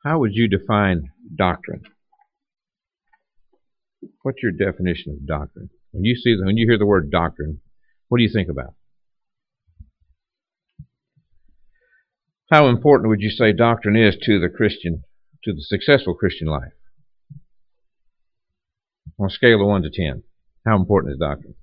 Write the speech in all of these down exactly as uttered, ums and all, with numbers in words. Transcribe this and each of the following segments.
How would you define doctrine? What's your definition of doctrine? When you see, when you hear the word doctrine, what do you think about? How important would you say doctrine is to the Christian, to the successful Christian life? On a scale of one to ten, how important is doctrine?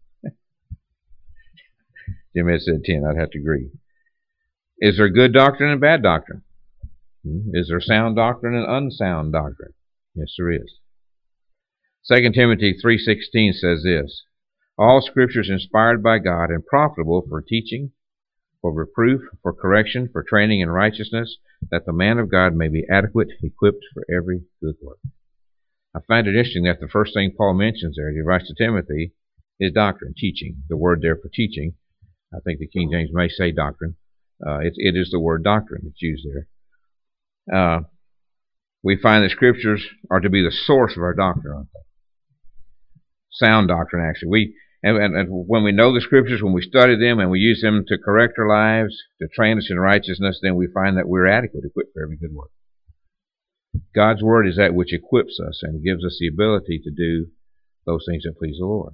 Jim had said ten. I'd have to agree. Is there good doctrine and bad doctrine? Is there sound doctrine and unsound doctrine? Yes, there is. Second Timothy three sixteen says this: all Scripture is inspired by God and profitable for teaching, for reproof, for correction, for training in righteousness, that the man of God may be adequate, equipped for every good work. I find it interesting that the first thing Paul mentions there, he writes to Timothy, is doctrine, teaching. The word there for teaching, I think the King James may say doctrine. Uh, it, it is the word doctrine that's used there. Uh, we find that Scriptures are to be the source of our doctrine, aren't they? Sound doctrine, actually. We and, and, and when we know the Scriptures, when we study them and we use them to correct our lives, to train us in righteousness, then we find that we're adequate, equipped for every good work. God's Word is that which equips us and gives us the ability to do those things that please the Lord.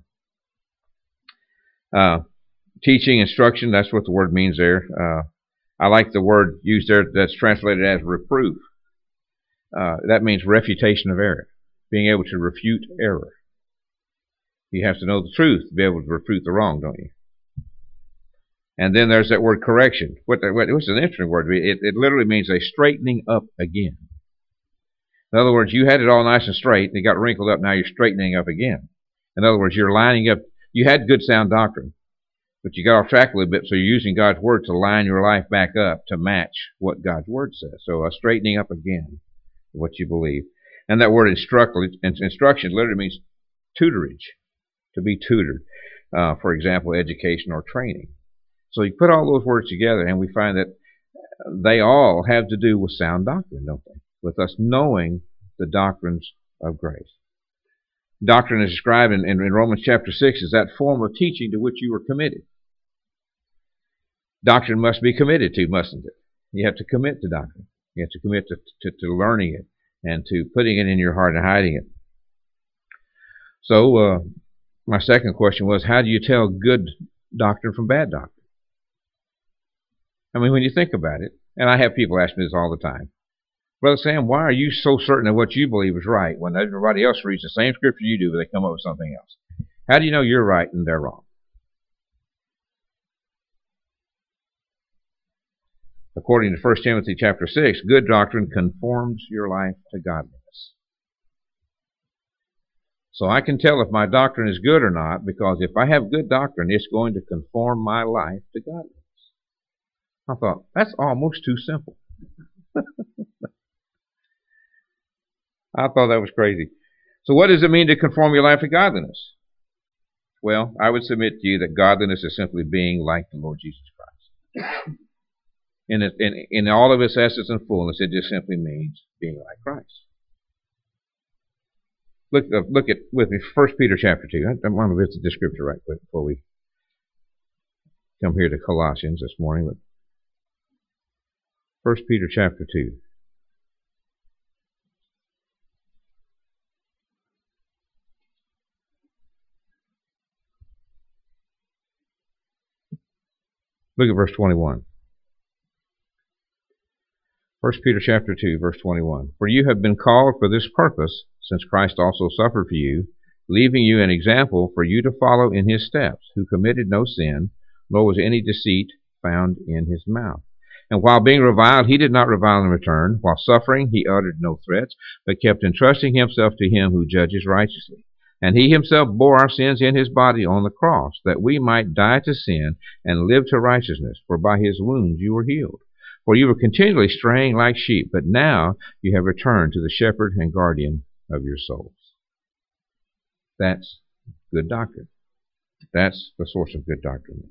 Uh, teaching, instruction, that's what the word means there. Uh, I like the word used there that's translated as reproof. Uh, that means refutation of error, being able to refute error. You have to know the truth to be able to refute the wrong, don't you? And then there's that word correction. What, what what's an interesting word? It, it literally means a straightening up again. In other words, you had it all nice and straight, and it got wrinkled up, now you're straightening up again. In other words, you're lining up. You had good sound doctrine, but you got off track a little bit, so you're using God's Word to line your life back up to match what God's Word says. So a straightening up again of what you believe. And that word instruct, instruction literally means tutorage, to be tutored. Uh, for example, education or training. So you put all those words together, and we find that they all have to do with sound doctrine, don't they? With us knowing the doctrines of grace. Doctrine is described in, in, in Romans chapter six as that form of teaching to which you were committed. Doctrine must be committed to, mustn't it? You have to commit to doctrine. You have to commit to, to, to learning it and to putting it in your heart and hiding it. So, uh, my second question was, how do you tell good doctrine from bad doctrine? I mean, when you think about it, and I have people ask me this all the time, Brother Sam, why are you so certain that what you believe is right when everybody else reads the same scripture you do, but they come up with something else? How do you know you're right and they're wrong? According to First Timothy chapter six, good doctrine conforms your life to godliness. So I can tell if my doctrine is good or not, because if I have good doctrine, it's going to conform my life to godliness. I thought, that's almost too simple. I thought that was crazy. So what does it mean to conform your life to godliness? Well, I would submit to you that godliness is simply being like the Lord Jesus Christ. In, it, in, in all of its essence and fullness, it just simply means being like Christ. Look, uh, look at with me, First Peter chapter two. I, I want to visit this scripture right quick before we come here to Colossians this morning. But First Peter chapter two. Look at verse twenty-one. First Peter chapter two, verse twenty-one. For you have been called for this purpose, since Christ also suffered for you, leaving you an example for you to follow in his steps, who committed no sin, nor was any deceit found in his mouth. And while being reviled, he did not revile in return. While suffering, he uttered no threats, but kept entrusting himself to him who judges righteously. And he himself bore our sins in his body on the cross, that we might die to sin and live to righteousness. For by his wounds you were healed. For you were continually straying like sheep, but now you have returned to the shepherd and guardian of your souls. That's good doctrine. That's the source of good doctrine.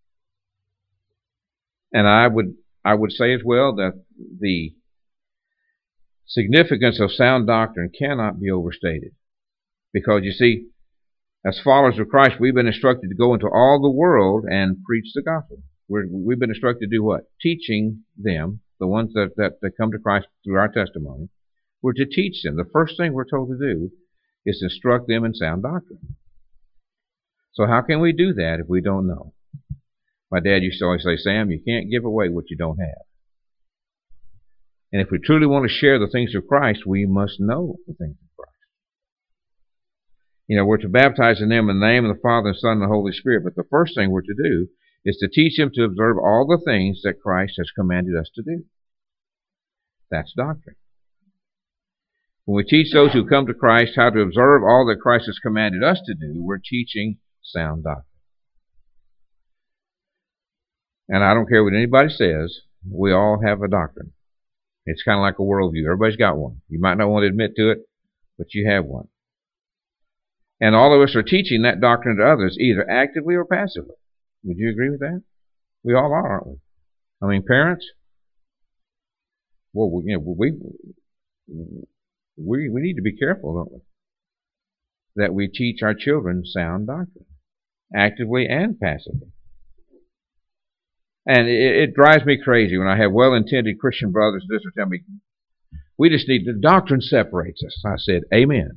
And I would I would say as well that the significance of sound doctrine cannot be overstated. Because you see, as followers of Christ, we've been instructed to go into all the world and preach the gospel. We're, we've been instructed to do what? Teaching them, the ones that, that, that come to Christ through our testimony, We're to teach them. The first thing we're told to do is to instruct them in sound doctrine. So how can we do that if we don't know? My dad used to always say, Sam, you can't give away what you don't have. And if we truly want to share the things of Christ, we must know the things of Christ. You know, we're to baptize in them in the name of the Father, and Son, and the Holy Spirit. But the first thing we're to do is to teach them to observe all the things that Christ has commanded us to do. That's doctrine. When we teach those who come to Christ how to observe all that Christ has commanded us to do, we're teaching sound doctrine. And I don't care what anybody says, we all have a doctrine. It's kind of like a worldview. Everybody's got one. You might not want to admit to it, but you have one. And all of us are teaching that doctrine to others, either actively or passively. Would you agree with that? We all are, aren't we? I mean, parents, well, we, you know, we, we, we need to be careful, don't we? That we teach our children sound doctrine, actively and passively. And it, it drives me crazy when I have well-intended Christian brothers and sisters tell me, we just need, the doctrine separates us. I said, amen.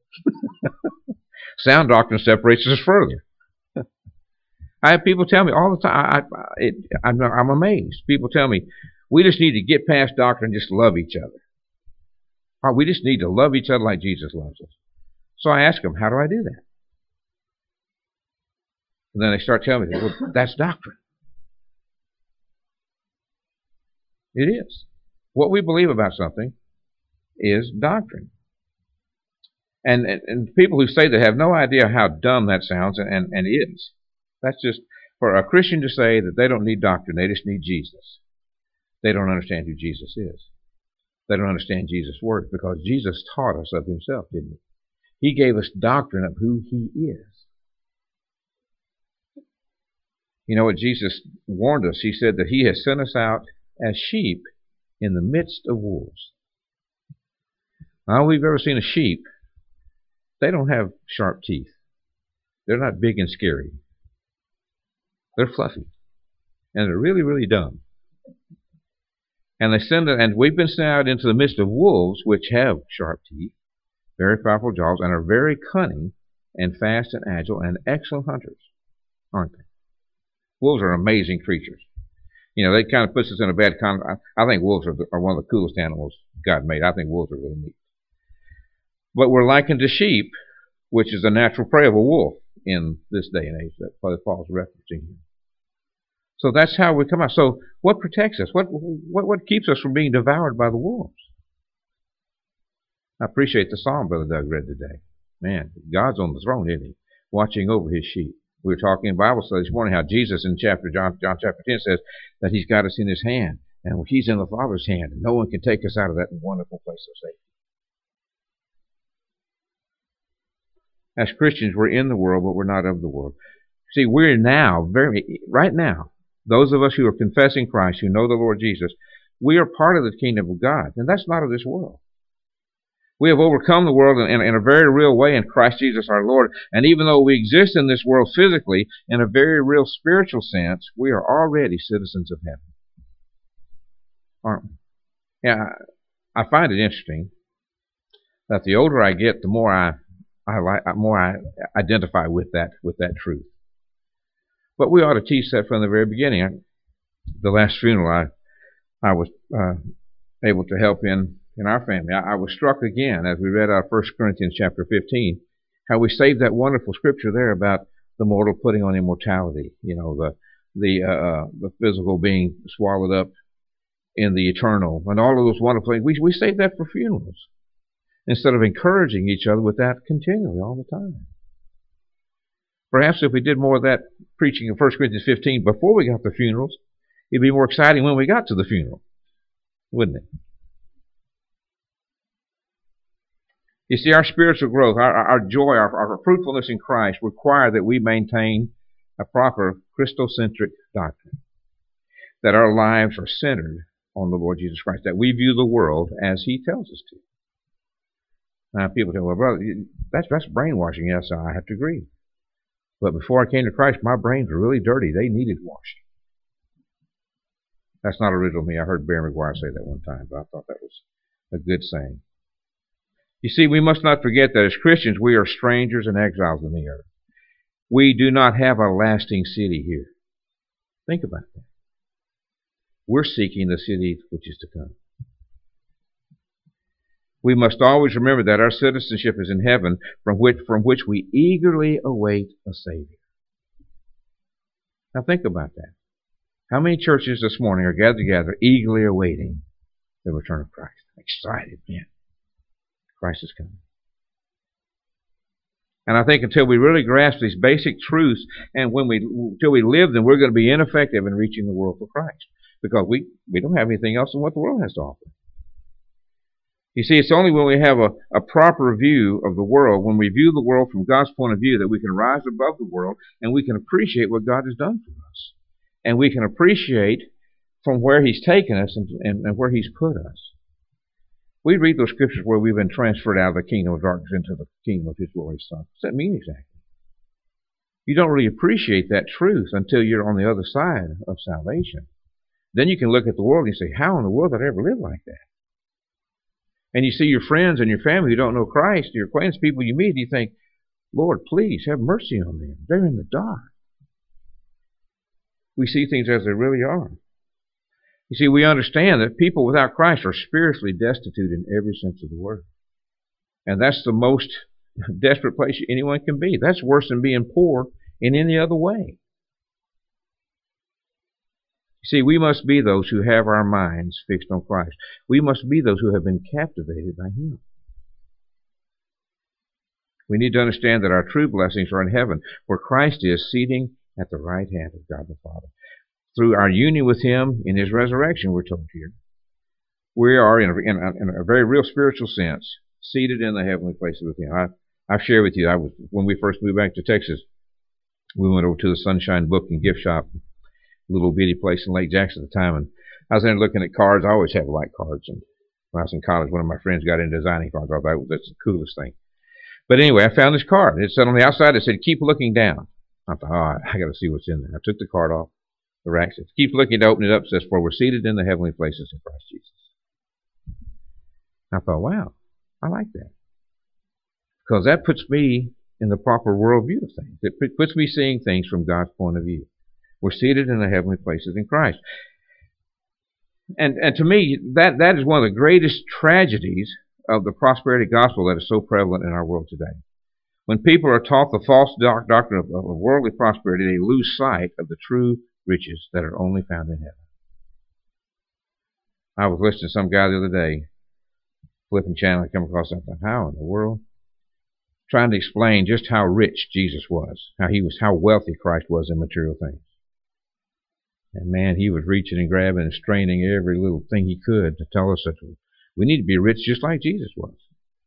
Sound doctrine separates us further. I have people tell me all the time, I, I, it, I'm, I'm amazed. People tell me, we just need to get past doctrine and just love each other. Or we just need to love each other like Jesus loves us. So I ask them, how do I do that? And then they start telling me, well, that's doctrine. It is. What we believe about something is doctrine. And, and, and people who say that have no idea how dumb that sounds and, and, and is. That's just, for a Christian to say that they don't need doctrine, they just need Jesus. They don't understand who Jesus is. They don't understand Jesus' word, because Jesus taught us of himself, didn't he? He gave us doctrine of who he is. You know what Jesus warned us? He said that he has sent us out as sheep in the midst of wolves. Now, we've ever seen a sheep. They don't have sharp teeth. They're not big and scary. They're fluffy. And they're really, really dumb. And they send it, and we've been sent out into the midst of wolves, which have sharp teeth, very powerful jaws, and are very cunning and fast and agile and excellent hunters, aren't they? Wolves are amazing creatures. You know, they kind of puts us in a bad kind of, I think wolves are, are one of the coolest animals God made. I think wolves are really neat. But we're likened to sheep, which is the natural prey of a wolf in this day and age that Paul's referencing here. So that's how we come out. So what protects us? What, what, what keeps us from being devoured by the wolves? I appreciate the psalm Brother Doug read today. Man, God's on the throne, isn't he? Watching over his sheep. We were talking in Bible study this morning how Jesus in chapter John, John chapter ten says that he's got us in his hand, and he's in the Father's hand, and no one can take us out of that wonderful place of safety. As Christians, we're in the world, but we're not of the world. See, we're now, very right now, those of us who are confessing Christ, who know the Lord Jesus, we are part of the kingdom of God, and that's not of this world. We have overcome the world in, in, in a very real way in Christ Jesus our Lord, and even though we exist in this world physically, in a very real spiritual sense, we are already citizens of heaven. Aren't we? Yeah, I, I find it interesting that the older I get, the more I I like, more I identify with that with that truth. But we ought to teach that from the very beginning. I, the last funeral I I was uh, able to help in in our family, I, I was struck again as we read out First Corinthians chapter fifteen, how we saved that wonderful scripture there about the mortal putting on immortality. You know, the the uh, the physical being swallowed up in the eternal, and all of those wonderful things. We we saved that for funerals, instead of encouraging each other with that continually all the time. Perhaps if we did more of that preaching in First Corinthians fifteen before we got to funerals, it'd be more exciting when we got to the funeral, wouldn't it? You see, our spiritual growth, our, our joy, our, our fruitfulness in Christ require that we maintain a proper Christocentric doctrine, that our lives are centered on the Lord Jesus Christ, that we view the world as he tells us to. Now, people say, well, brother, that's, that's brainwashing. Yes, I have to agree. But before I came to Christ, my brains were really dirty. They needed washing. That's not original me. I heard Barry McGuire say that one time, but I thought that was a good saying. You see, we must not forget that as Christians we are strangers and exiles in the earth. We do not have a lasting city here. Think about that. We're seeking the city which is to come. We must always remember that our citizenship is in heaven, from which, from which we eagerly await a Savior. Now think about that. How many churches this morning are gathered together eagerly awaiting the return of Christ? Excited, man. Christ is coming. And I think until we really grasp these basic truths, and when we until we live them, we're going to be ineffective in reaching the world for Christ. Because we, we don't have anything else than what the world has to offer. You see, it's only when we have a, a proper view of the world, when we view the world from God's point of view, that we can rise above the world and we can appreciate what God has done for us. And we can appreciate from where He's taken us and, and, and where He's put us. We read those scriptures where we've been transferred out of the kingdom of darkness into the kingdom of His glorious Son. What does that mean exactly? You don't really appreciate that truth until you're on the other side of salvation. Then you can look at the world and say, how in the world did I ever live like that? And you see your friends and your family who don't know Christ, your acquaintance, people you meet, and you think, Lord, please have mercy on them. They're in the dark. We see things as they really are. You see, we understand that people without Christ are spiritually destitute in every sense of the word. And that's the most desperate place anyone can be. That's worse than being poor in any other way. You see, we must be those who have our minds fixed on Christ. We must be those who have been captivated by Him. We need to understand that our true blessings are in heaven, where Christ is seating at the right hand of God the Father. Through our union with Him in His resurrection, we're told here, we are, in a, in a, in a very real spiritual sense, seated in the heavenly places with Him. I, I've shared with you, I was, when we first moved back to Texas, we went over to the Sunshine Book and Gift Shop, little bitty place in Lake Jackson at the time, and I was there looking at cards. I always have liked cards, and when I was in college, one of my friends got into designing cards. I thought that's the coolest thing. But anyway, I found this card. It said on the outside, it said, keep looking down. I thought, oh, I got to see what's in there. I took the card off the rack. It says, keep looking to open it up. It says, for we're seated in the heavenly places in Christ Jesus. I thought, wow, I like that. Because that puts me in the proper worldview of things. It puts me seeing things from God's point of view. We're seated in the heavenly places in Christ. And and to me, that, that is one of the greatest tragedies of the prosperity gospel that is so prevalent in our world today. When people are taught the false doc- doctrine of, of worldly prosperity, they lose sight of the true riches that are only found in heaven. I was listening to some guy the other day, flipping channel, I come across something. How in the world? Trying to explain just how rich Jesus was, how he was, how wealthy Christ was in material things. And man, he was reaching and grabbing and straining every little thing he could to tell us that we need to be rich just like Jesus was.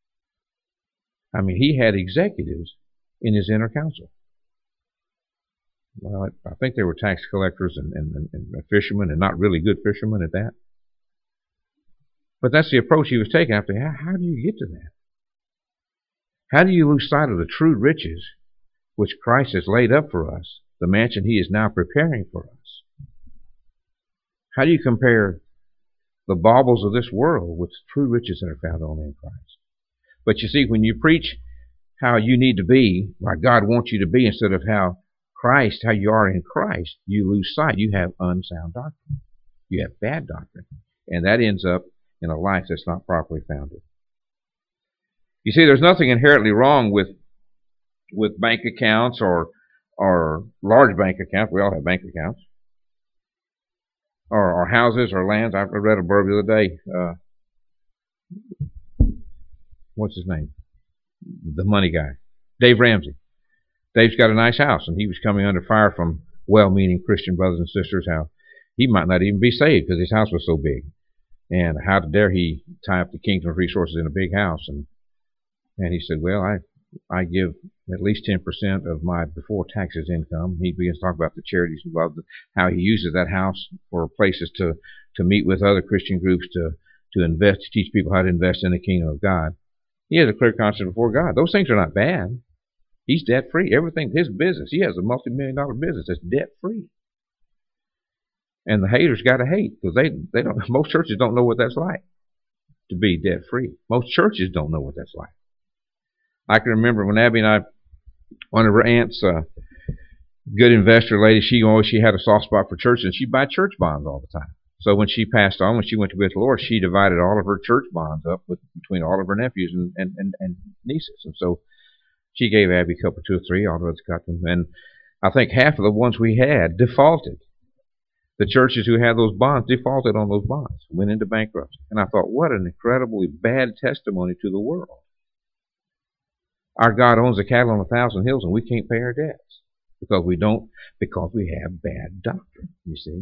I mean, he had executives in his inner council. Well, I think they were tax collectors and, and, and fishermen, and not really good fishermen at that. But that's the approach he was taking after. How, how do you get to that? How do you lose sight of the true riches which Christ has laid up for us, the mansion He is now preparing for us? How do you compare the baubles of this world with true riches that are found only in Christ? But you see, when you preach how you need to be, like God wants you to be, instead of how Christ, how you are in Christ, you lose sight. You have unsound doctrine. You have bad doctrine. And that ends up in a life that's not properly founded. You see, there's nothing inherently wrong with with bank accounts or or large bank accounts. We all have bank accounts. Or, or houses or lands. I read a blurb the other day. Uh, what's his name? The money guy. Dave Ramsey. Dave's got a nice house, and he was coming under fire from well-meaning Christian brothers and sisters, how he might not even be saved because his house was so big. And how dare he tie up the kingdom's resources in a big house? And and he said, well, I I give at least ten percent of my before taxes income. He begins to talk about the charities involved, how he uses that house for places to, to meet with other Christian groups, to, to invest, to teach people how to invest in the kingdom of God. He has a clear conscience before God. Those things are not bad. He's debt-free. Everything, his business, he has a multi-million dollar business that's debt-free. And the haters got to hate, because they, they don't, most churches don't know what that's like. to be debt free. Most churches don't know what that's like. I can remember when Abby and I, one of her aunts, uh, good investor lady, she always she had a soft spot for churches, and she'd buy church bonds all the time. So when she passed on, when she went to be with the Lord, she divided all of her church bonds up with, between all of her nephews and, and, and, and nieces. And so she gave Abby a couple, two or three, all of us got them. And I think half of the ones we had defaulted. The churches who had those bonds defaulted on those bonds, went into bankruptcy. And I thought, what an incredibly bad testimony to the world. Our God owns the cattle on a thousand hills, and we can't pay our debts because we don't, because we have bad doctrine, you see.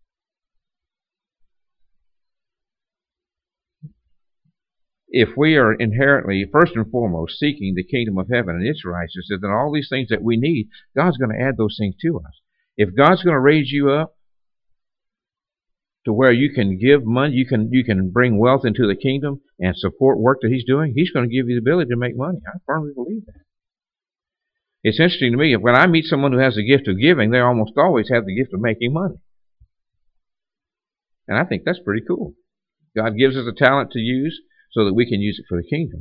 If we are inherently, first and foremost, seeking the kingdom of heaven and its righteousness, then all these things that we need, God's going to add those things to us. If God's going to raise you up to where you can give money, you can you can bring wealth into the kingdom and support work that He's doing, He's going to give you the ability to make money. I firmly believe that. It's interesting to me, when I meet someone who has the gift of giving, they almost always have the gift of making money. And I think that's pretty cool. God gives us a talent to use so that we can use it for the kingdom.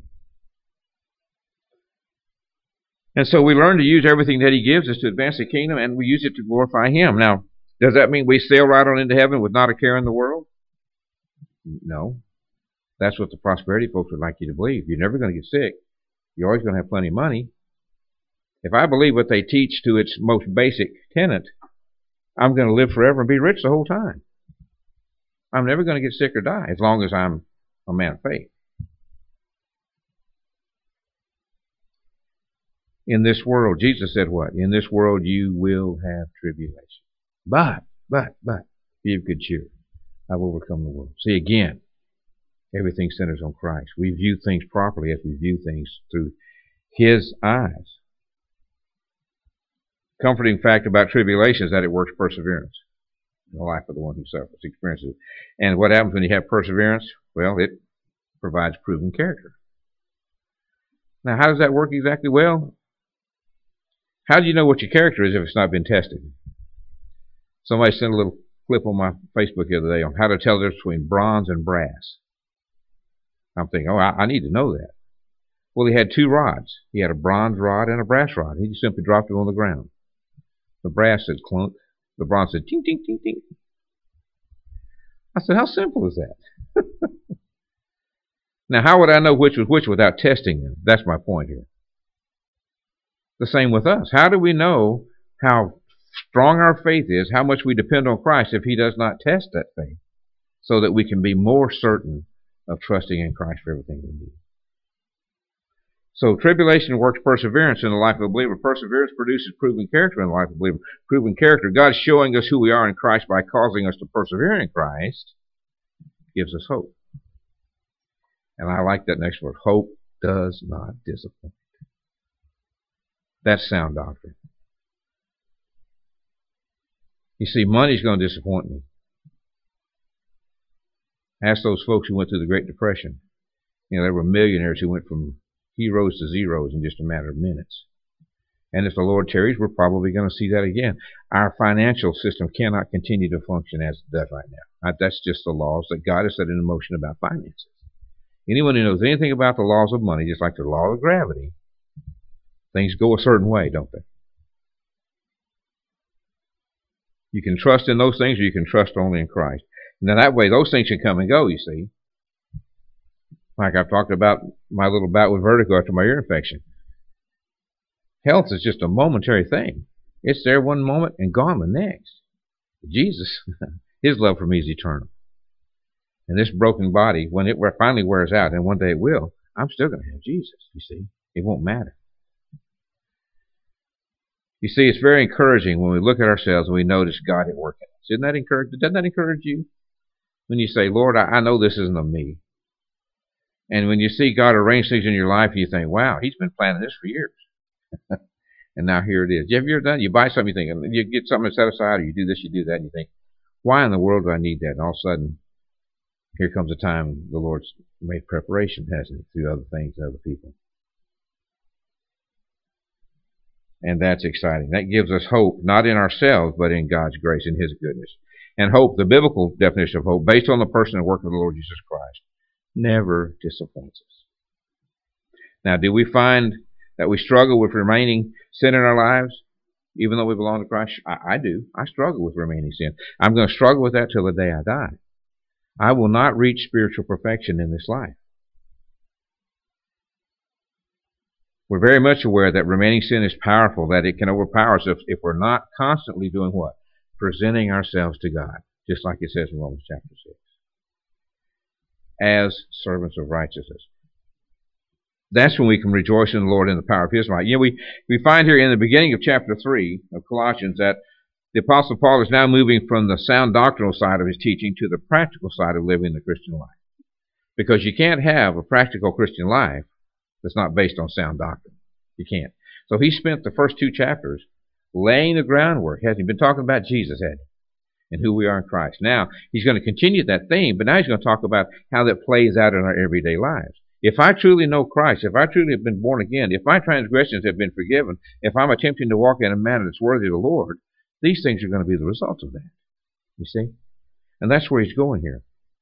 And so we learn to use everything that He gives us to advance the kingdom, and we use it to glorify Him. Now, does that mean we sail right on into heaven with not a care in the world? No. That's what the prosperity folks would like you to believe. You're never going to get sick. You're always going to have plenty of money. If I believe what they teach to its most basic tenet, I'm going to live forever and be rich the whole time. I'm never going to get sick or die as long as I'm a man of faith. In this world, Jesus said what? In this world you will have tribulation. But, but, but, be of good cheer. I've overcome the world. See, again, everything centers on Christ. We view things properly as we view things through His eyes. Comforting fact about tribulation is that it works perseverance in the life of the one who suffers, experiences it. And what happens when you have perseverance? Well, it provides proven character. Now, how does that work exactly? Well, how do you know what your character is if it's not been tested? Somebody sent a little clip on my Facebook the other day on how to tell the difference between bronze and brass. I'm thinking, oh, I, I need to know that. Well, he had two rods. He had a bronze rod and a brass rod. He just simply dropped it on the ground. The brass said clunk. The bronze said ting, ting, ting, ting. I said, how simple is that? Now, how would I know which was which without testing them? That's my point here. The same with us. How do we know how strong our faith is, how much we depend on Christ if He does not test that faith, so that we can be more certain of trusting in Christ for everything we need? So tribulation works perseverance in the life of the believer. Perseverance produces proven character in the life of the believer. Proven character, God's showing us who we are in Christ by causing us to persevere in Christ, gives us hope. And I like that next word. Hope does not disappoint. That's sound doctrine. You see, money's going to disappoint me. Ask those folks who went through the Great Depression. You know, there were millionaires who went from heroes to zeros in just a matter of minutes. And if the Lord tarries, we're probably going to see that again. Our financial system cannot continue to function as it does right now. That's just the laws that God has set in motion about finances. Anyone who knows anything about the laws of money, just like the law of gravity, things go a certain way, don't they? You can trust in those things, or you can trust only in Christ. Now that way, those things can come and go, you see. Like I've talked about my little bout with vertigo after my ear infection. Health is just a momentary thing. It's there one moment and gone the next. Jesus, His love for me is eternal. And this broken body, when it finally wears out, and one day it will, I'm still going to have Jesus, you see. It won't matter. You see, it's very encouraging when we look at ourselves and we notice God at work in us. Isn't that encouraging? Doesn't that encourage you? When you say, Lord, I, I know this isn't of me. And when you see God arrange things in your life, you think, wow, He's been planning this for years. And now here it is. Have you ever done it? You buy something, you think, you get something set aside, or you do this, you do that, and you think, why in the world do I need that? And all of a sudden, here comes a time the Lord's made preparation, hasn't He, through other things and other people. And that's exciting. That gives us hope, not in ourselves, but in God's grace, in His goodness. And hope, the biblical definition of hope, based on the person and work of the Lord Jesus Christ. never disappoints us. Now, do we find that we struggle with remaining sin in our lives, even though we belong to Christ? I, I do. I struggle with remaining sin. I'm going to struggle with that till the day I die. I will not reach spiritual perfection in this life. We're very much aware that remaining sin is powerful, that it can overpower us if, if we're not constantly doing what? Presenting ourselves to God, just like it says in Romans chapter six, as servants of righteousness. That's when we can rejoice in the Lord in the power of His might. You know, we, we find here in the beginning of chapter three of Colossians that the Apostle Paul is now moving from the sound doctrinal side of his teaching to the practical side of living the Christian life. Because you can't have a practical Christian life that's not based on sound doctrine. You can't. So he spent the first two chapters laying the groundwork. Hasn't he been talking about Jesus, had he? And who we are in Christ. Now, he's going to continue that theme, but now he's going to talk about how that plays out in our everyday lives. If I truly know Christ, if I truly have been born again, if my transgressions have been forgiven, if I'm attempting to walk in a manner that's worthy of the Lord, these things are going to be the result of that. You see? And that's where he's going here.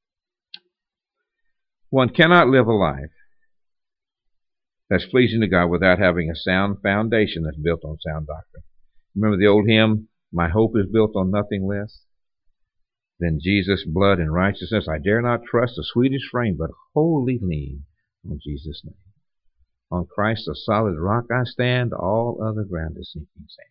One cannot live a life that's pleasing to God without having a sound foundation that's built on sound doctrine. Remember the old hymn, "My hope is built on nothing less than Jesus' blood and righteousness. I dare not trust the sweetest frame, but wholly lean on Jesus' name. On Christ the solid rock I stand, all other ground is sinking sand."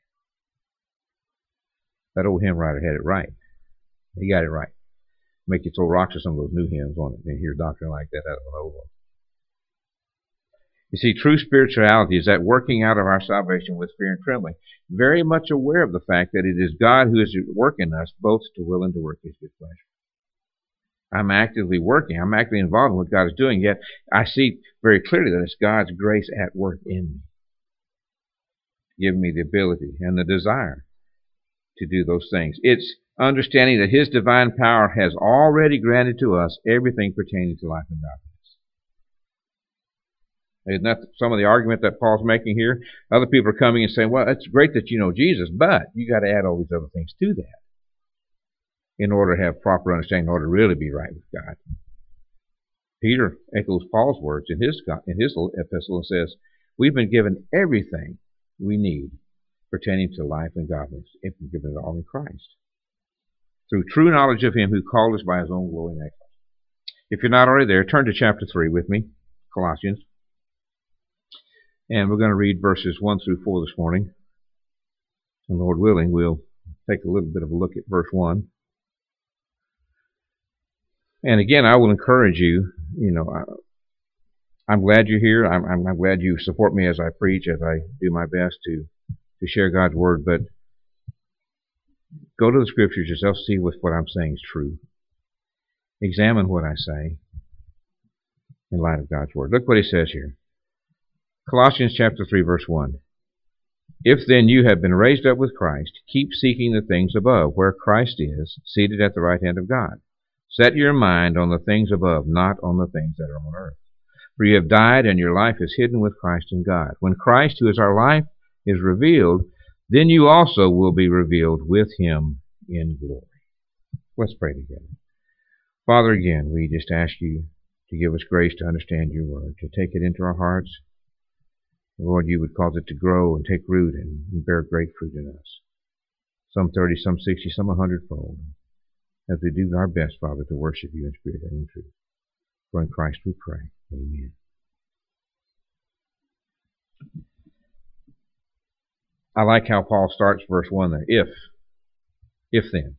That old hymn writer had it right. He got it right. Make you throw rocks at some of those new hymns on it and hear doctrine like that out of an old one. You see, true spirituality is that working out of our salvation with fear and trembling, very much aware of the fact that it is God who is working us both to will and to work His good pleasure. I'm actively working. I'm actively involved in what God is doing, yet I see very clearly that it's God's grace at work in me, giving me the ability and the desire to do those things. It's understanding that His divine power has already granted to us everything pertaining to life and godliness. Isn't that some of the argument that Paul's making here? Other people are coming and saying, well, it's great that you know Jesus, but you got to add all these other things to that in order to have proper understanding, in order to really be right with God. Peter echoes Paul's words in his, in his epistle and says, we've been given everything we need pertaining to life and godliness. It's been given it all in Christ, through true knowledge of Him who called us by His own glory and excellence. If you're not already there, turn to chapter three with me, Colossians. And we're going to read verses one through four this morning. And Lord willing, we'll take a little bit of a look at verse one. And again, I will encourage you, you know, I, I'm glad you're here. I'm, I'm, I'm glad you support me as I preach, as I do my best to, to share God's Word. But go to the Scriptures yourself, see if what I'm saying is true. Examine what I say in light of God's Word. Look what he says here. Colossians chapter three, verse one. If then you have been raised up with Christ, keep seeking the things above, where Christ is, seated at the right hand of God. Set your mind on the things above, not on the things that are on earth. For you have died, and your life is hidden with Christ in God. When Christ, who is our life, is revealed, then you also will be revealed with Him in glory. Let's pray together. Father, again, we just ask you to give us grace to understand your word, to take it into our hearts. Lord, you would cause it to grow and take root and bear great fruit in us. Some thirty, some sixty, some a hundredfold. As we do our best, Father, to worship you in spirit and in truth. For in Christ we pray. Amen. I like how Paul starts verse one there. If. If then.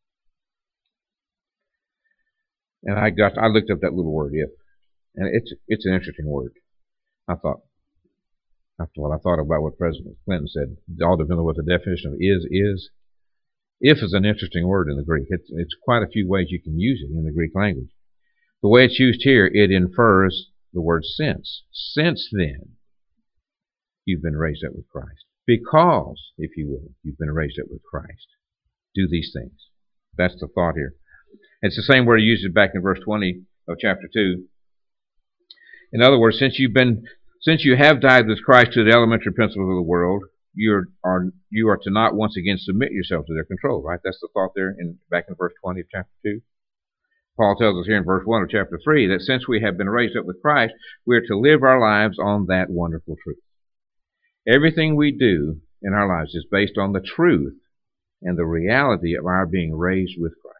And I got I looked up that little word, if. And it's it's an interesting word. I thought, after all, I thought about what President Clinton said. It all depends on what the definition of is is. If is an interesting word in the Greek. It's, it's quite a few ways you can use it in the Greek language. The way it's used here, it infers the word since. Since then, you've been raised up with Christ. Because, if you will, you've been raised up with Christ. Do these things. That's the thought here. It's the same word he uses back in verse twenty of chapter two. In other words, since you've been, since you have died with Christ to the elementary principles of the world, you are you are to not once again submit yourself to their control. Right? That's the thought there in back in verse twenty of chapter two. Paul tells us here in verse one of chapter three that since we have been raised up with Christ, we are to live our lives on that wonderful truth. Everything we do in our lives is based on the truth and the reality of our being raised with Christ.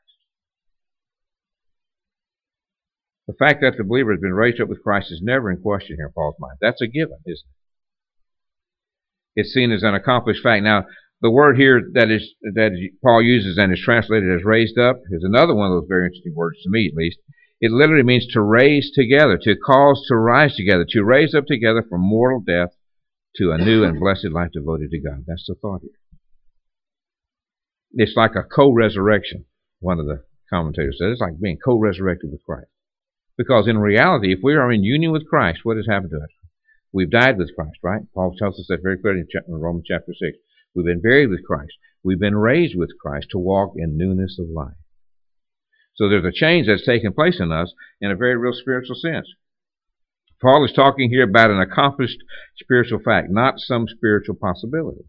The fact that the believer has been raised up with Christ is never in question here in Paul's mind. That's a given, isn't it? It's seen as an accomplished fact. Now, the word here that is that Paul uses and is translated as raised up is another one of those very interesting words, to me at least. It literally means to raise together, to cause to rise together, to raise up together from mortal death to a new and blessed life devoted to God. That's the thought here. It's like a co-resurrection, one of the commentators said. It's like being co-resurrected with Christ. Because in reality, if we are in union with Christ, what has happened to us? We've died with Christ, right? Paul tells us that very clearly in Romans chapter six. We've been buried with Christ. We've been raised with Christ to walk in newness of life. So there's a change that's taken place in us in a very real spiritual sense. Paul is talking here about an accomplished spiritual fact, not some spiritual possibility.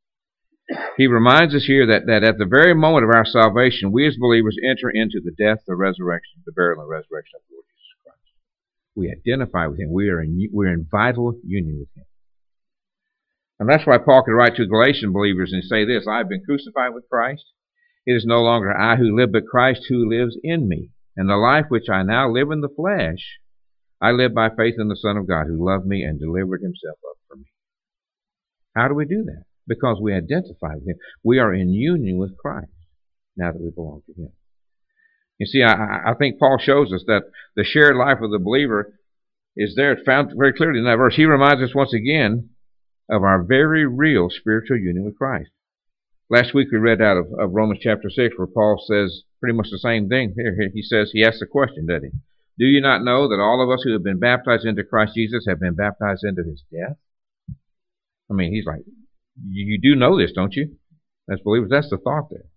He reminds us here that, that at the very moment of our salvation, we as believers enter into the death, the resurrection, the burial and resurrection of the Lord Jesus Christ. We identify with Him. We are in, we're in vital union with Him. And that's why Paul could write to Galatian believers and say this, I have been crucified with Christ. It is no longer I who live, but Christ who lives in me. And the life which I now live in the flesh, I live by faith in the Son of God who loved me and delivered Himself up for me. How do we do that? Because we identify with Him. We are in union with Christ now that we belong to Him. You see, I, I think Paul shows us that the shared life of the believer is there. It's found very clearly in that verse. He reminds us once again of our very real spiritual union with Christ. Last week we read out of, of Romans chapter six where Paul says pretty much the same thing. Here he says, he asks the question, doesn't he? Do you not know that all of us who have been baptized into Christ Jesus have been baptized into His death? I mean, he's like, you do know this, don't you? As believers, that's the thought there.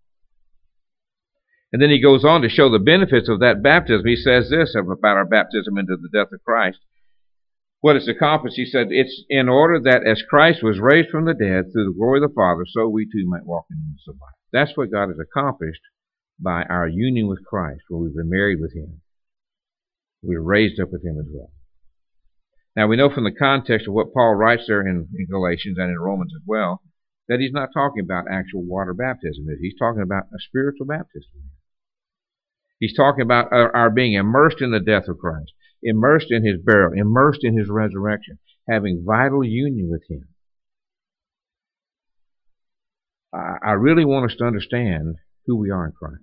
And then he goes on to show the benefits of that baptism. He says this about our baptism into the death of Christ. What it's accomplished, he said, it's in order that as Christ was raised from the dead through the glory of the Father, so we too might walk in newness of life. That's what God has accomplished by our union with Christ, where we've been married with Him. We're raised up with Him as well. Now we know from the context of what Paul writes there in, in Galatians and in Romans as well, that he's not talking about actual water baptism. He's talking about a spiritual baptism. He's talking about our, our being immersed in the death of Christ, immersed in His burial, immersed in His resurrection, having vital union with Him. I, I really want us to understand who we are in Christ.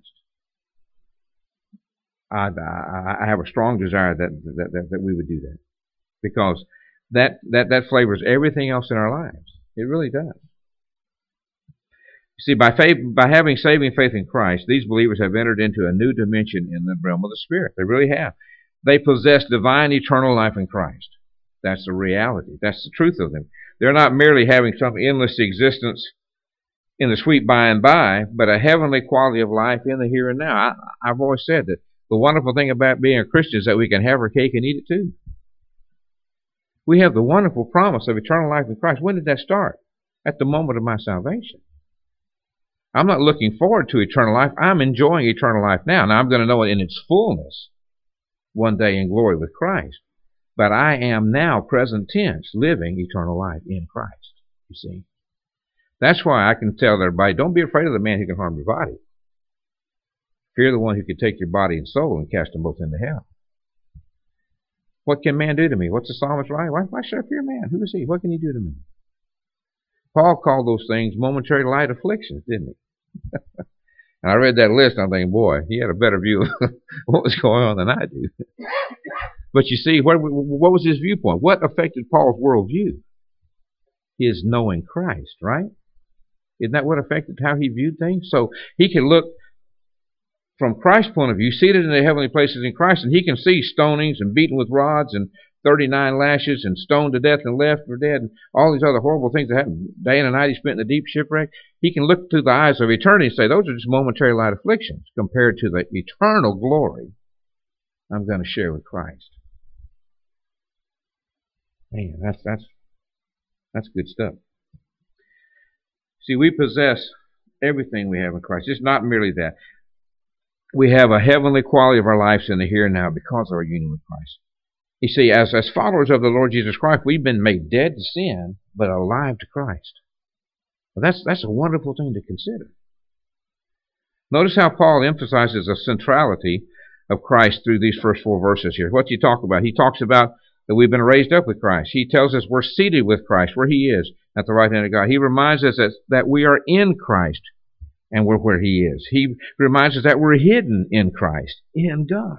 I, I, I have a strong desire that, that, that, that we would do that. Because that, that, that flavors everything else in our lives. It really does. You see, by faith, by having saving faith in Christ, these believers have entered into a new dimension in the realm of the Spirit. They really have. They possess divine eternal life in Christ. That's the reality. That's the truth of them. They're not merely having some endless existence in the sweet by and by, but a heavenly quality of life in the here and now. I, I've always said that the wonderful thing about being a Christian is that we can have our cake and eat it too. We have the wonderful promise of eternal life in Christ. When did that start? At the moment of my salvation. I'm not looking forward to eternal life. I'm enjoying eternal life now. Now I'm going to know it in its fullness one day in glory with Christ. But I am now, present tense, living eternal life in Christ. You see? That's why I can tell everybody, don't be afraid of the man who can harm your body. Fear the one who can take your body and soul and cast them both into hell. What can man do to me? What's the psalmist write? Why, why should I fear man? Who is he? What can he do to me? Paul called those things momentary light afflictions, didn't he? And I read that list, and I'm thinking, boy, he had a better view of what was going on than I do. But you see, what, what was his viewpoint? What affected Paul's worldview? His knowing Christ, right? Isn't that what affected how he viewed things? So he can look from Christ's point of view, seated in the heavenly places in Christ, and he can see stonings and beaten with rods and thirty-nine lashes and stoned to death and left for dead and all these other horrible things that happened. Day and night he spent in the deep shipwreck. He can look through the eyes of eternity and say, those are just momentary light afflictions compared to the eternal glory I'm going to share with Christ. Man, that's, that's, that's good stuff. See, we possess everything we have in Christ. It's not merely that. we have a heavenly quality of our lives in the here and now because of our union with Christ. You see, as, as followers of the Lord Jesus Christ, we've been made dead to sin, but alive to Christ. Well, that's, that's a wonderful thing to consider. Notice how Paul emphasizes the centrality of Christ through these first four verses here. What's he talk about? He talks about that we've been raised up with Christ. He tells us we're seated with Christ, where he is, at the right hand of God. He reminds us that, that we are in Christ, and we're where he is. He reminds us that we're hidden in Christ, in God.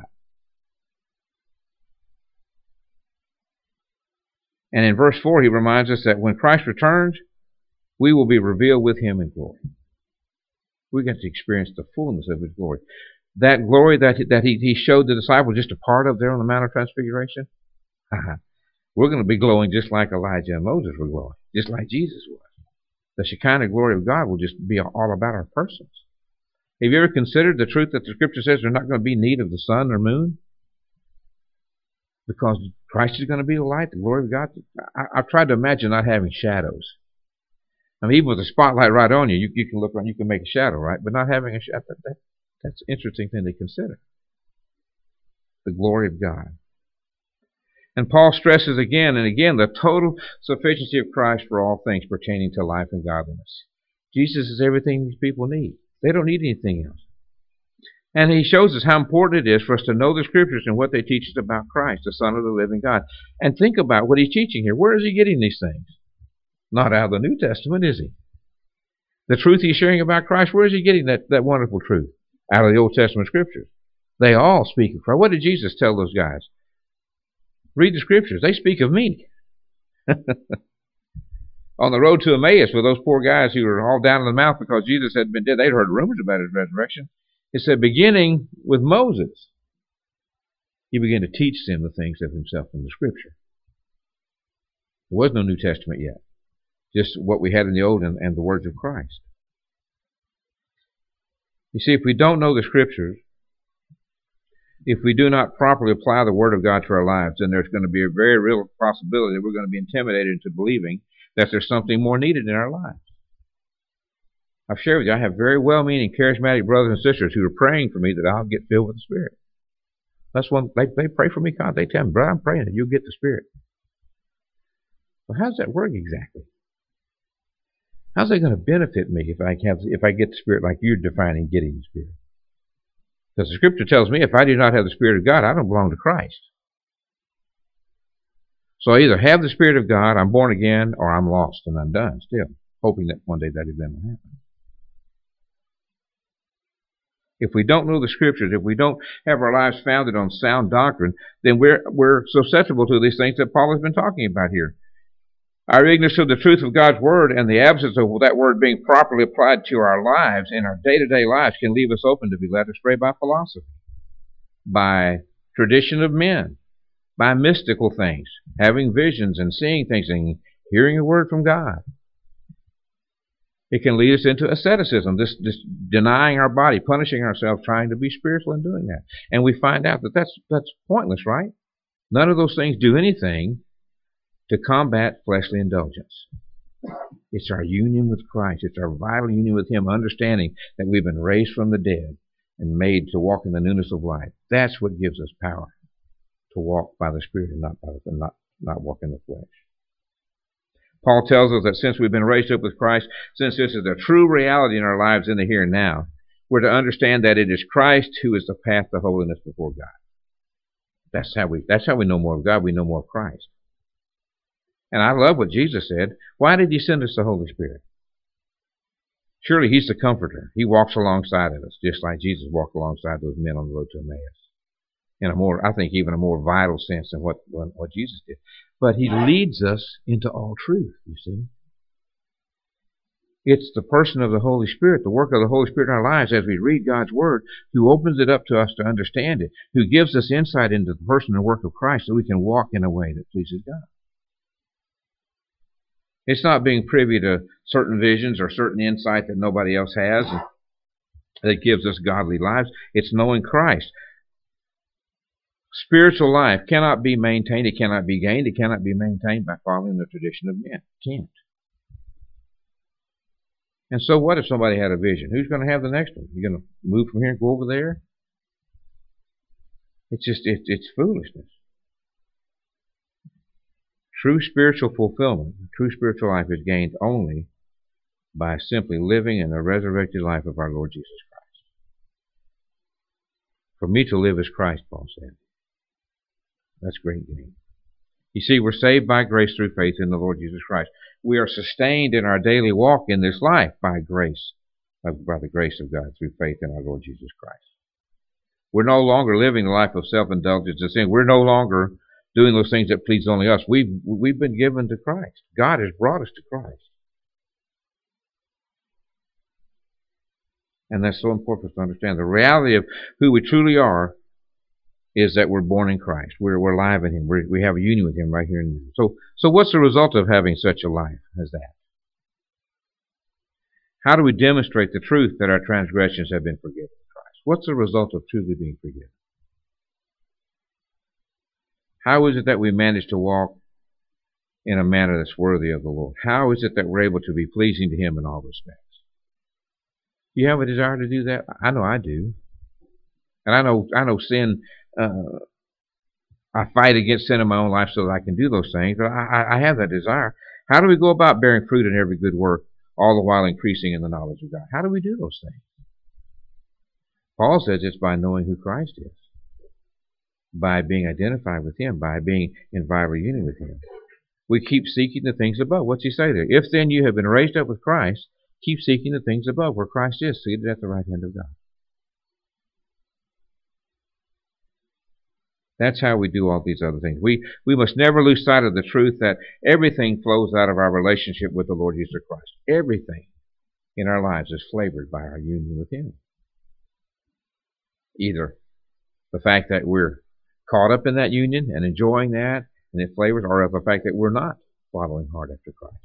And in verse four, he reminds us that when Christ returns, we will be revealed with him in glory. We get to experience the fullness of his glory. That glory that, that he, he showed the disciples just a part of there on the Mount of Transfiguration, we're going to be glowing just like Elijah and Moses were glowing, just like Jesus was. The Shekinah glory of God will just be all about our persons. Have you ever considered the truth that the Scripture says there's not going to be need of the sun or moon? Because Christ is going to be the light, the glory of God. I, I've tried to imagine not having shadows. I mean, even with a spotlight right on you, you, you can look around, you can make a shadow, right? But not having a shadow, that, that, that's an interesting thing to consider. The glory of God. And Paul stresses again and again the total sufficiency of Christ for all things pertaining to life and godliness. Jesus is everything these people need. They don't need anything else. And he shows us how important it is for us to know the Scriptures and what they teach us about Christ, the Son of the living God. And think about what he's teaching here. Where is he getting these things? Not out of the New Testament, is he? The truth he's sharing about Christ, where is he getting that, that wonderful truth? Out of the Old Testament Scriptures. They all speak of Christ. What did Jesus tell those guys? Read the Scriptures. They speak of me. On the road to Emmaus with those poor guys who were all down in the mouth because Jesus had been dead, they'd heard rumors about his resurrection. It said, beginning with Moses, he began to teach them the things of himself in the Scripture. There was no New Testament yet. Just what we had in the Old and, and the words of Christ. You see, if we don't know the Scriptures, if we do not properly apply the Word of God to our lives, then there's going to be a very real possibility that we're going to be intimidated into believing that there's something more needed in our lives. I've shared with you, I have very well-meaning, charismatic brothers and sisters who are praying for me that I'll get filled with the Spirit. That's one, they, they pray for me, God. They tell me, brother, I'm praying that you'll get the Spirit. Well, how does that work exactly? How's that going to benefit me if I have, if I get the Spirit like you're defining getting the Spirit? Because the Scripture tells me if I do not have the Spirit of God, I don't belong to Christ. So I either have the Spirit of God, I'm born again, or I'm lost and undone still, hoping that one day that event will happen. If we don't know the Scriptures, if we don't have our lives founded on sound doctrine, then we're, we're susceptible to these things that Paul has been talking about here. Our ignorance of the truth of God's Word and the absence of that Word being properly applied to our lives in our day-to-day lives can leave us open to be led astray by philosophy, by tradition of men, by mystical things, having visions and seeing things and hearing a word from God. It can lead us into asceticism, this, this denying our body, punishing ourselves, trying to be spiritual and doing that. And we find out that that's, that's pointless, right? None of those things do anything to combat fleshly indulgence. It's our union with Christ. It's our vital union with Him, understanding that we've been raised from the dead and made to walk in the newness of life. That's what gives us power to walk by the Spirit and not by the, not, not walk in the flesh. Paul tells us that since we've been raised up with Christ, since this is a true reality in our lives in the here and now, we're to understand that it is Christ who is the path to holiness before God. That's how we, that's how we know more of God. We know more of Christ. And I love what Jesus said. Why did He send us the Holy Spirit? Surely He's the Comforter. He walks alongside of us, just like Jesus walked alongside those men on the road to Emmaus. In a more, I think, even a more vital sense than what, what Jesus did. But He leads us into all truth, you see. It's the person of the Holy Spirit, the work of the Holy Spirit in our lives as we read God's Word, who opens it up to us to understand it, who gives us insight into the person and work of Christ so we can walk in a way that pleases God. It's not being privy to certain visions or certain insight that nobody else has that gives us godly lives. It's knowing Christ. Spiritual life cannot be maintained, it cannot be gained, it cannot be maintained by following the tradition of men. It can't. And so what if somebody had a vision? Who's going to have the next one? You're going to move from here and go over there? It's just, it, it's foolishness. True spiritual fulfillment, true spiritual life is gained only by simply living in the resurrected life of our Lord Jesus Christ. For me to live is Christ, Paul said. That's great gain. You see, we're saved by grace through faith in the Lord Jesus Christ. We are sustained in our daily walk in this life by grace, by the grace of God through faith in our Lord Jesus Christ. We're no longer living the life of self-indulgence and sin. We're no longer doing those things that please only us. We've, we've been given to Christ. God has brought us to Christ. And that's so important to understand. The reality of who we truly are is that we're born in Christ. We're, we're alive in Him. We're, we have a union with Him right here and now. So, so what's the result of having such a life as that? How do we demonstrate the truth that our transgressions have been forgiven in Christ? What's the result of truly being forgiven? How is it that we manage to walk in a manner that's worthy of the Lord? How is it that we're able to be pleasing to Him in all respects? Do you have a desire to do that? I know I do. And I know I know sin, uh, I fight against sin in my own life so that I can do those things, but I, I have that desire. How do we go about bearing fruit in every good work, all the while increasing in the knowledge of God? How do we do those things? Paul says it's by knowing who Christ is, by being identified with Him, by being in vital union with Him. We keep seeking the things above. What's he say there? If then you have been raised up with Christ, keep seeking the things above, where Christ is, seated at the right hand of God. That's how we do all these other things. We, we must never lose sight of the truth that everything flows out of our relationship with the Lord Jesus Christ. Everything in our lives is flavored by our union with Him. Either the fact that we're caught up in that union and enjoying that, and it flavors, or the fact that we're not following hard after Christ.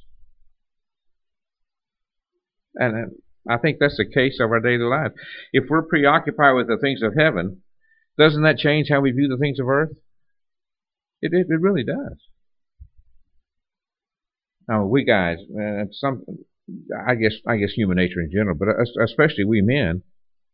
And I think that's the case of our daily life. If we're preoccupied with the things of heaven, doesn't that change how we view the things of earth? It, it, it really does. Now, we guys, uh, some, I guess, I guess human nature in general, but especially we men,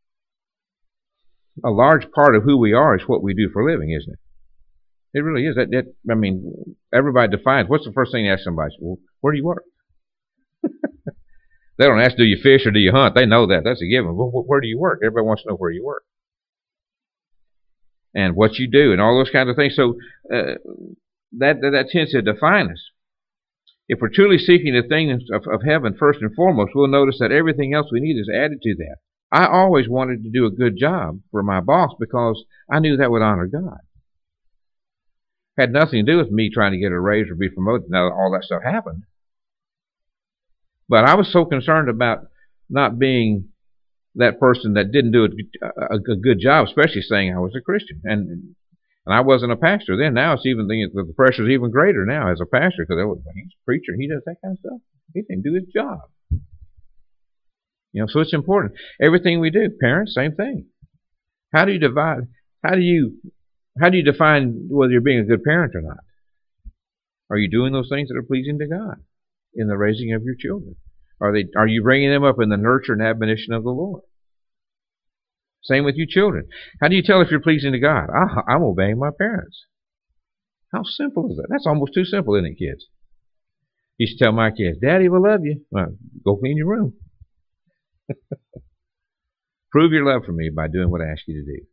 a large part of who we are is what we do for a living, isn't it? It really is. That, that, I mean, everybody defines, what's the first thing you ask somebody? Well, where do you work? They don't ask, do you fish or do you hunt? They know that. That's a given. Well, where do you work? Everybody wants to know where you work. And what you do and all those kinds of things. So uh, that, that, that tends to define us. If we're truly seeking the things of, of heaven first and foremost, we'll notice that everything else we need is added to that. I always wanted to do a good job for my boss because I knew that would honor God. It had nothing to do with me trying to get a raise or be promoted. Now, all that stuff happened. But I was so concerned about not being that person that didn't do a, a, a good job, especially saying I was a Christian. And and I wasn't a pastor then. Now it's even, the pressure's even greater now as a pastor, because he's a preacher, he does that kind of stuff. He didn't do his job. You know, so it's important. Everything we do, parents, same thing. How do you divide, how do you, how do you define whether you're being a good parent or not? Are you doing those things that are pleasing to God in the raising of your children? Are they, are you bringing them up in the nurture and admonition of the Lord? Same with you children. How do you tell if you're pleasing to God? Ah, I'm obeying my parents. How simple is that? That's almost too simple, isn't it, kids? You should tell my kids, Daddy will love you. Well, go clean your room. Prove your love for me by doing what I ask you to do.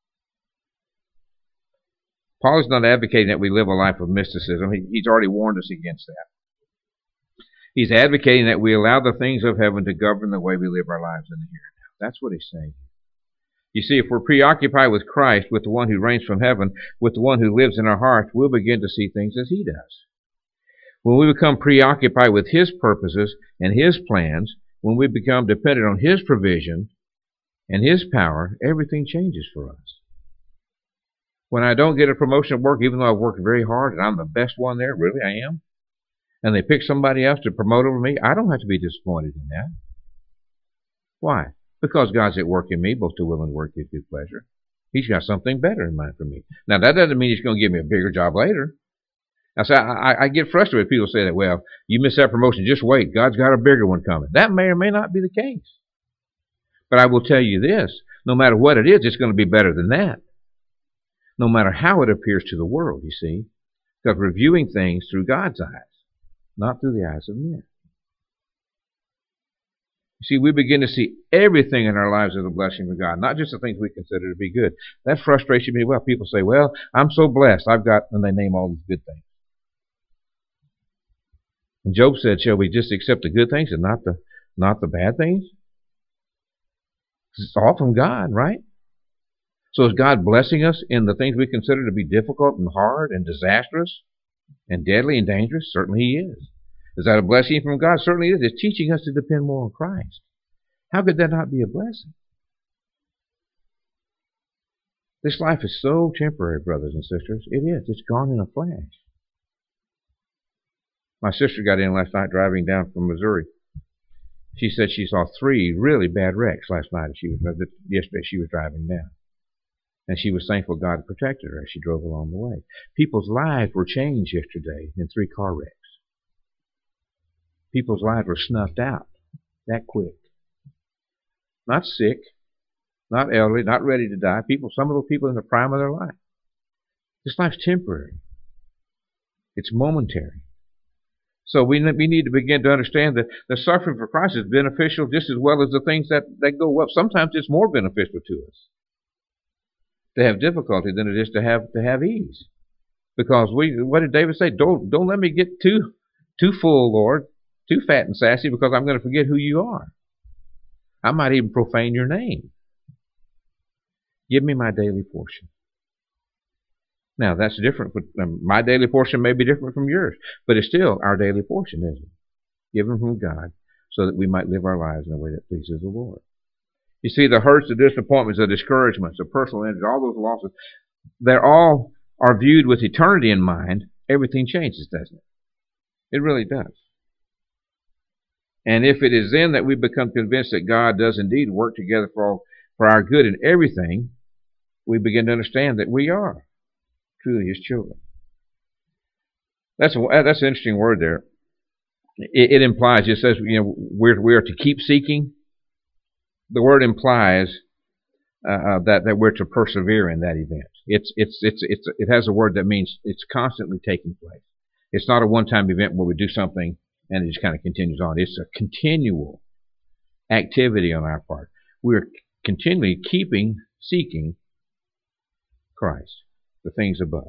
Paul is not advocating that we live a life of mysticism. He, he's already warned us against that. He's advocating that we allow the things of heaven to govern the way we live our lives in the here and now. That's what he's saying. You see, if we're preoccupied with Christ, with the one who reigns from heaven, with the one who lives in our hearts, we'll begin to see things as He does. When we become preoccupied with His purposes and His plans, when we become dependent on His provision and His power, everything changes for us. When I don't get a promotion at work, even though I've worked very hard and I'm the best one there, really I am, and they pick somebody else to promote over me, I don't have to be disappointed in that. Why? Because God's at work in me, both to will and work His good pleasure. He's got something better in mind for me. Now, that doesn't mean He's going to give me a bigger job later. Now, so I, I, I get frustrated when people say that, well, you missed that promotion, just wait. God's got a bigger one coming. That may or may not be the case. But I will tell you this, no matter what it is, it's going to be better than that. no matter how it appears to the world, you see, because we're viewing things through God's eyes, not through the eyes of men. You see, we begin to see everything in our lives as a blessing from God, not just the things we consider to be good. That frustrates me. Well, people say, well, I'm so blessed. I've got, and they name all these good things. And Job said, shall we just accept the good things and not the not the bad things? It's all from God, right? So is God blessing us in the things we consider to be difficult and hard and disastrous and deadly and dangerous? Certainly He is. Is that a blessing from God? Certainly it is. It's teaching us to depend more on Christ. How could that not be a blessing? This life is so temporary, brothers and sisters. It is. It's gone in a flash. My sister got in last night driving down from Missouri. She said she saw three really bad wrecks last night. She was yesterday she was driving down. And she was thankful God protected her as she drove along the way. People's lives were changed yesterday in three car wrecks. People's lives were snuffed out that quick. Not sick, not elderly, not ready to die. People, some of those people in the prime of their life. This life's temporary. It's momentary. So we, we need to begin to understand that the suffering for Christ is beneficial just as well as the things that, that go up. Sometimes it's more beneficial to us to have difficulty than it is to have to have ease. Because we, what did David say? Don't don't let me get too too full, Lord, too fat and sassy, because I'm going to forget who you are. I might even profane your name. Give me my daily portion. Now, that's different. My daily portion may be different from yours, but it's still our daily portion, isn't it? Given from God so that we might live our lives in a way that pleases the Lord. You see, the hurts, the disappointments, the discouragements, the personal injuries, all those losses, they're all are viewed with eternity in mind. Everything changes, doesn't it? It really does. And if it is then that we become convinced that God does indeed work together for all, for our good in everything, we begin to understand that we are truly His children. That's a, that's an interesting word there. It, it implies, it says, you know, we're we are to keep seeking. The word implies uh, uh, that that we're to persevere in that event. It's it's it's it's it has a word that means it's constantly taking place. It's not a one-time event where we do something and it just kind of continues on. It's a continual activity on our part. We're continually keeping seeking Christ, the things above.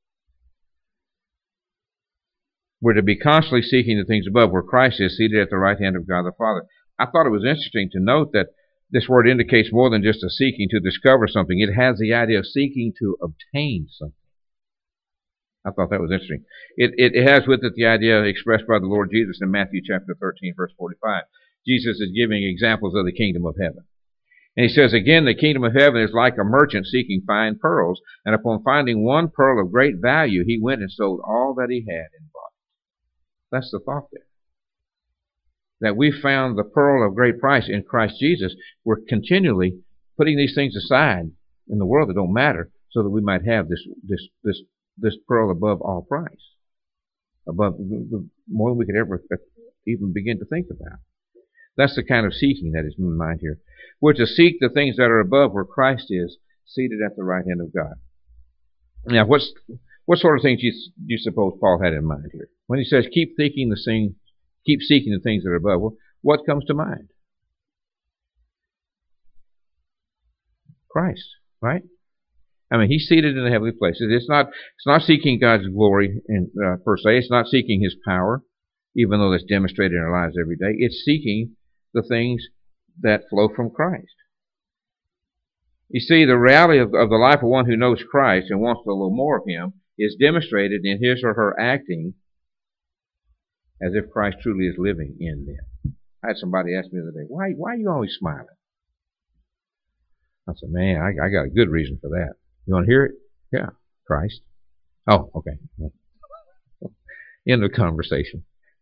We're to be constantly seeking the things above, where Christ is seated at the right hand of God the Father. I thought it was interesting to note that this word indicates more than just a seeking to discover something. It has the idea of seeking to obtain something. I thought that was interesting. It, it, it has with it the idea expressed by the Lord Jesus in Matthew chapter thirteen, verse forty-five. Jesus is giving examples of the kingdom of heaven. And He says, again, the kingdom of heaven is like a merchant seeking fine pearls, and upon finding one pearl of great value, he went and sold all that he had and bought it. That's the thought there. That we found the pearl of great price in Christ Jesus. We're continually putting these things aside in the world that don't matter, so that we might have this this this this pearl above all price, above more than we could ever even begin to think about. That's the kind of seeking that is in mind here. We're to seek the things that are above, where Christ is seated at the right hand of God. Now, what's what sort of things do you, do you suppose Paul had in mind here when he says keep seeking the thing, keep seeking the things that are above? Well, what comes to mind? Christ, right? I mean, He's seated in the heavenly places. It's not it's not seeking God's glory in, uh, per se. It's not seeking His power, even though that's demonstrated in our lives every day. It's seeking the things that flow from Christ. You see, the reality of, of the life of one who knows Christ and wants a little more of Him is demonstrated in his or her acting as if Christ truly is living in them. I had somebody ask me the other day, why, why are you always smiling? I said, man, I, I got a good reason for that. You want to hear it? Yeah, Christ. Oh, okay. End of conversation.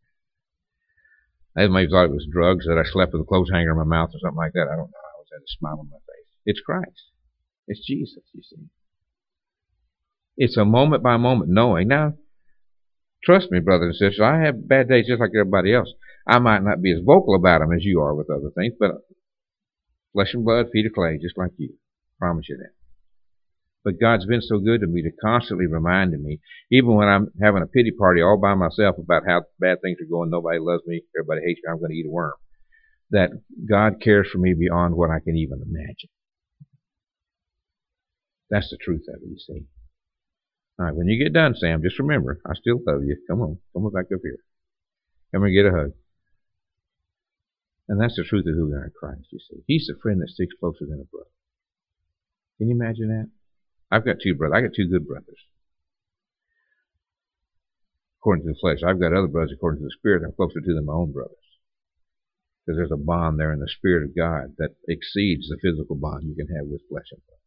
I maybe thought it was drugs, that I slept with a clothes hanger in my mouth or something like that. I don't know. I always had a smile on my face. It's Christ. It's Jesus, you see. It's a moment by moment knowing. Now, trust me, brothers and sisters, I have bad days just like everybody else. I might not be as vocal about them as you are with other things, but flesh and blood, feet of clay, just like you. I promise you that. But God's been so good to me to constantly reminding me, even when I'm having a pity party all by myself about how bad things are going, nobody loves me, everybody hates me, I'm going to eat a worm, that God cares for me beyond what I can even imagine. That's the truth of it, you see. All right, when you get done, Sam, just remember, I still love you. Come on, come on back up here. Come and get a hug. And that's the truth of who we are in Christ, you see. He's the friend that sticks closer than a brother. Can you imagine that? I've got two brothers. I got two good brothers. According to the flesh. I've got other brothers according to the Spirit. I'm closer to them than my own brothers. Because there's a bond there in the Spirit of God that exceeds the physical bond you can have with flesh and blood.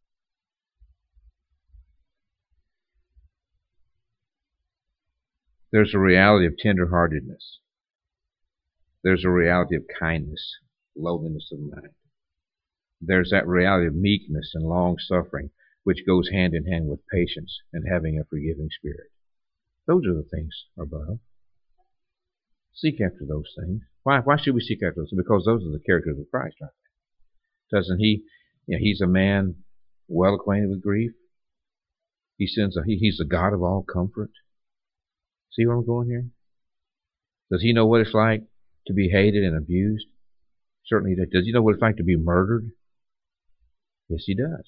There's a reality of tenderheartedness. There's a reality of kindness, lowliness of mind. There's that reality of meekness and long-suffering, which goes hand in hand with patience and having a forgiving spirit. Those are the things above. Seek after those things. Why? Why should we seek after those? Because those are the characters of Christ, aren't they? Doesn't he? You know, he's a man well acquainted with grief. He sends a, he, he's the God of all comfort. See where I'm going here? Does he know what it's like to be hated and abused? Certainly he does. Does he know what it's like to be murdered? Yes, he does.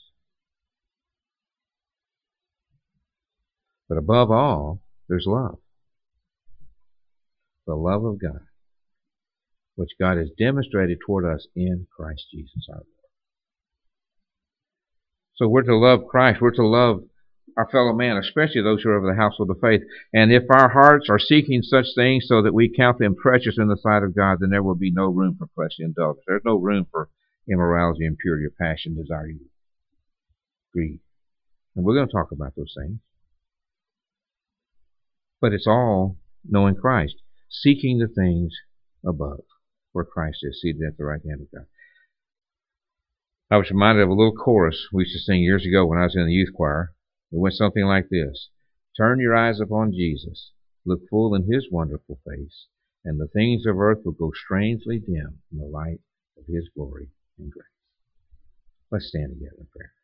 But above all, there's love. The love of God, which God has demonstrated toward us in Christ Jesus our Lord. So we're to love Christ. We're to love our fellow man, especially those who are of the household of faith. And if our hearts are seeking such things so that we count them precious in the sight of God, then there will be no room for fleshly indulgence. There's no room for immorality, impurity, or passion, desire, greed. And we're going to talk about those things. But it's all knowing Christ, seeking the things above, where Christ is seated at the right hand of God. I was reminded of a little chorus we used to sing years ago when I was in the youth choir. It went something like this. Turn your eyes upon Jesus, look full in his wonderful face, and the things of earth will go strangely dim in the light of his glory and grace. Let's stand together in prayer.